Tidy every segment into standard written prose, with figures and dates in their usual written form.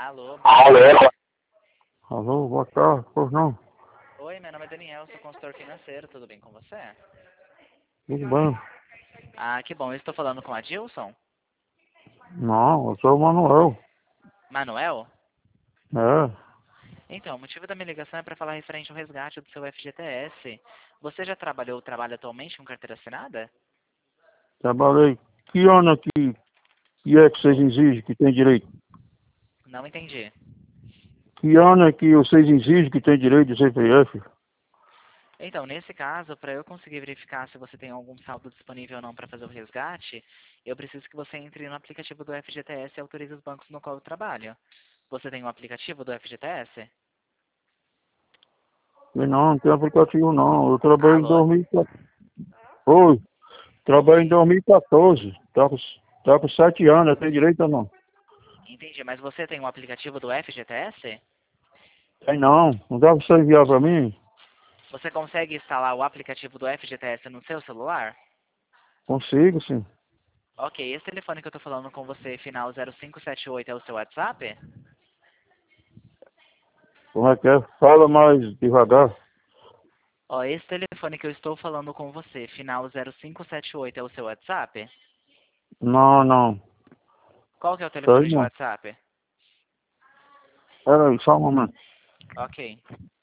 Alô, boa tarde. Alô, boa tarde, pois não? Oi, meu nome é Daniel, sou consultor financeiro, tudo bem com você? Tudo bem? Ah, que bom, eu estou falando com a Dilson. Não, eu sou o Manuel. Manuel? É, Então, o motivo da minha ligação é para falar referente ao resgate do seu FGTS. Você já trabalhou ou trabalha atualmente com carteira assinada? trabalhei. Que ano que é que vocês exigem que tem direito? Não entendi. Que ano é que vocês exigem que tem direito de CPF? Então, nesse caso, para eu conseguir verificar se você tem algum saldo disponível ou não para fazer o resgate, eu preciso que você entre no aplicativo do FGTS e autorize os bancos no qual eu trabalho. Você tem um aplicativo do FGTS? E não tem aplicativo não. Eu trabalhei em Alô? 2014. Oi, trabalhei em Oi. 2014. Tá com 7 anos, tem direito ou não? Entendi, mas você tem um aplicativo do FGTS? Tem não. Não dá pra você enviar pra mim? Você consegue instalar o aplicativo do FGTS no seu celular? Consigo, sim. Ok, esse telefone que eu tô falando com você, final 0578, é o seu WhatsApp? Como é que é? Fala mais devagar. Ó, esse telefone que eu estou falando com você, final 0578, é o seu WhatsApp? Não, não. Qual que é o Sei telefone de não. WhatsApp? Pera aí, só um momento. Ok.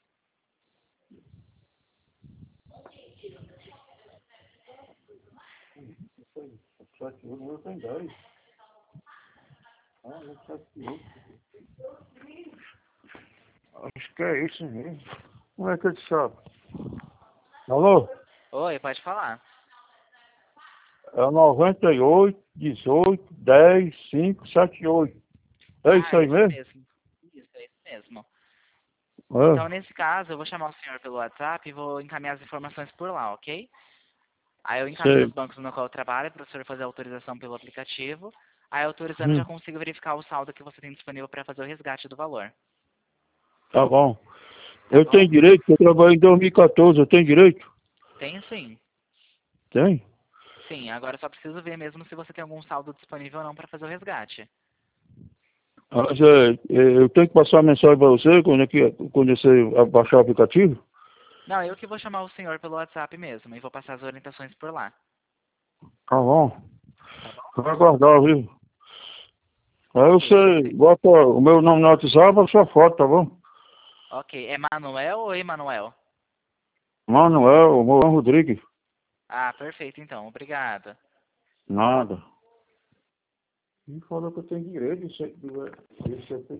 Acho que é isso mesmo. Como é que ele sabe? Alô? Oi, pode falar. É o 98, 18, 10, 5, 7, 8. É isso Ah, aí esse mesmo? mesmo. Isso, é esse mesmo. Então, É. nesse caso, eu vou chamar o senhor pelo WhatsApp e vou encaminhar as informações por lá, ok? Aí eu encaminho os Sei. bancos no qual eu trabalho para o senhor fazer a autorização pelo aplicativo. Aí autorizando já Hum, consigo verificar o saldo que você tem disponível para fazer o resgate do valor. tá bom. Tá Eu tenho bom? direito, eu trabalhei em 2014, eu tenho direito? Tenho sim. Tem? Sim, agora eu só preciso ver mesmo se você tem algum saldo disponível ou não para fazer o resgate. Mas eu tenho que passar a mensagem para você quando você baixar o aplicativo? Não, eu que vou chamar o senhor pelo WhatsApp mesmo e vou passar as orientações por lá. Tá bom. Tá bom? Vou aguardar, viu? Aí Ok, você perfeito. bota o meu nome no WhatsApp, a sua foto, tá bom? Ok, é Manuel ou Emanuel? Manuel, Mourão Rodrigues. Ah, perfeito então. Obrigado. Nada. Me falou que eu tenho direito, isso